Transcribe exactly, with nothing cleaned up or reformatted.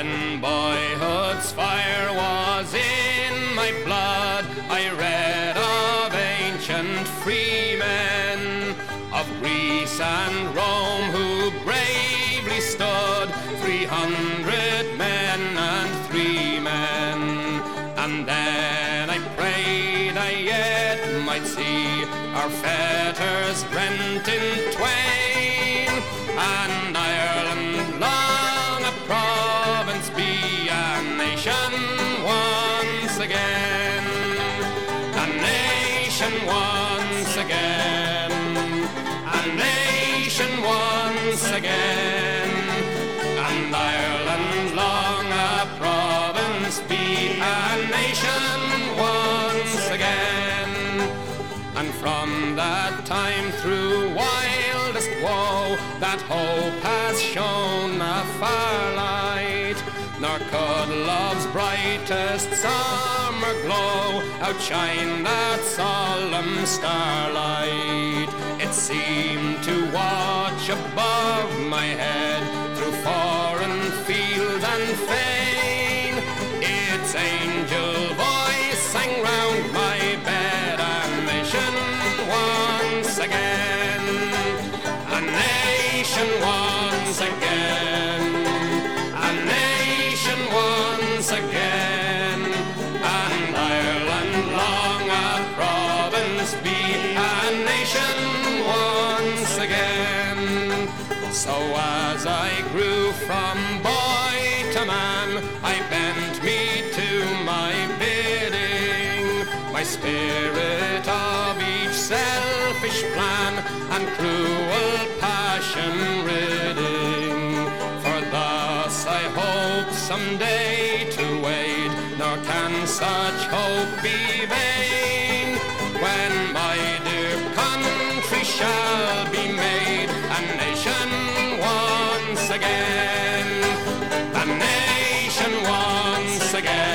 When boyhood's fire was in my blood, I read of ancient freemen of Greece and Rome who bravely stood, three hundred men and three men. And then I prayed I yet might see our fetters rent in twain, and Ireland long a province be, a nation once again, a nation once again, a nation once again, and Ireland long a province be, a nation once again. And from that time through wildest woe, that hope has shone a far light, nor could love's brightest summer glow outshine that solemn starlight. It seemed to watch above my head through foreign field and fane, its angel voice sang round my bed, a nation once again, a nation once again, a nation once again, and Ireland long a province be, a nation once again. So as I grew from boy to man, I bent me to my bidding, my spirit of each selfish plan and cruel passion ridding. For thus I hope someday to wade, nor can such hope be vain, when my dear country shall be made a nation once again, a nation once again.